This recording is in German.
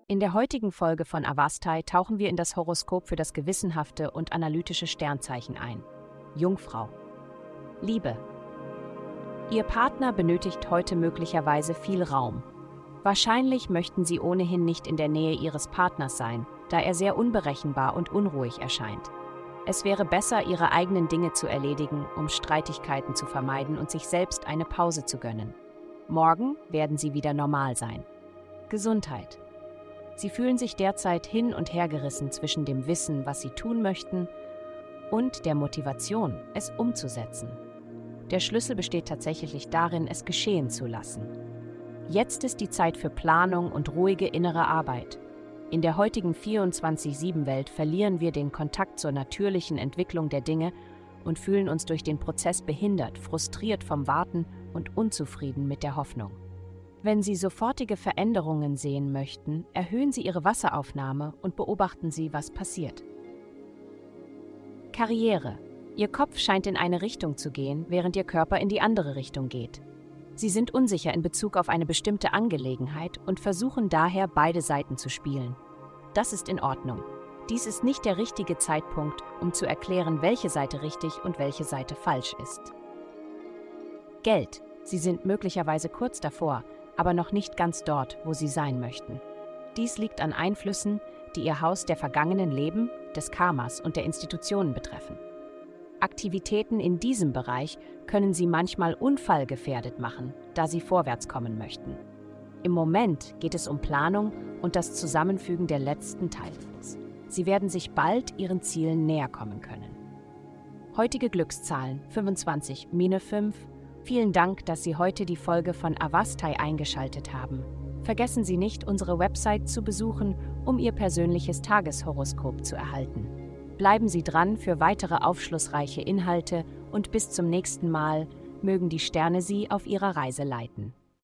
In der heutigen Folge von Avastai tauchen wir in das Horoskop für das gewissenhafte und analytische Sternzeichen ein. Jungfrau. Liebe. Ihr Partner benötigt heute möglicherweise viel Raum. Wahrscheinlich möchten Sie ohnehin nicht in der Nähe Ihres Partners sein, da er sehr unberechenbar und unruhig erscheint. Es wäre besser, Ihre eigenen Dinge zu erledigen, um Streitigkeiten zu vermeiden und sich selbst eine Pause zu gönnen. Morgen werden Sie wieder normal sein. Gesundheit. Sie fühlen sich derzeit hin- und hergerissen zwischen dem Wissen, was Sie tun möchten, und der Motivation, es umzusetzen. Der Schlüssel besteht tatsächlich darin, es geschehen zu lassen. Jetzt ist die Zeit für Planung und ruhige innere Arbeit. In der heutigen 24/7-Welt verlieren wir den Kontakt zur natürlichen Entwicklung der Dinge und fühlen uns durch den Prozess behindert, frustriert vom Warten und unzufrieden mit der Hoffnung. Wenn Sie sofortige Veränderungen sehen möchten, erhöhen Sie Ihre Wasseraufnahme und beobachten Sie, was passiert. Karriere. Ihr Kopf scheint in eine Richtung zu gehen, während Ihr Körper in die andere Richtung geht. Sie sind unsicher in Bezug auf eine bestimmte Angelegenheit und versuchen daher, beide Seiten zu spielen. Das ist in Ordnung. Dies ist nicht der richtige Zeitpunkt, um zu erklären, welche Seite richtig und welche Seite falsch ist. Geld. Sie sind möglicherweise kurz davor, aber noch nicht ganz dort, wo Sie sein möchten. Dies liegt an Einflüssen, die Ihr Haus der vergangenen Leben, des Karmas und der Institutionen betreffen. Aktivitäten in diesem Bereich können Sie manchmal unfallgefährdet machen, da Sie vorwärts kommen möchten. Im Moment geht es um Planung und das Zusammenfügen der letzten Teile. Sie werden sich bald Ihren Zielen näher kommen können. Heutige Glückszahlen 25, -5. Vielen Dank, dass Sie heute die Folge von Avastai eingeschaltet haben. Vergessen Sie nicht, unsere Website zu besuchen, um Ihr persönliches Tageshoroskop zu erhalten. Bleiben Sie dran für weitere aufschlussreiche Inhalte und bis zum nächsten Mal mögen die Sterne Sie auf Ihrer Reise leiten.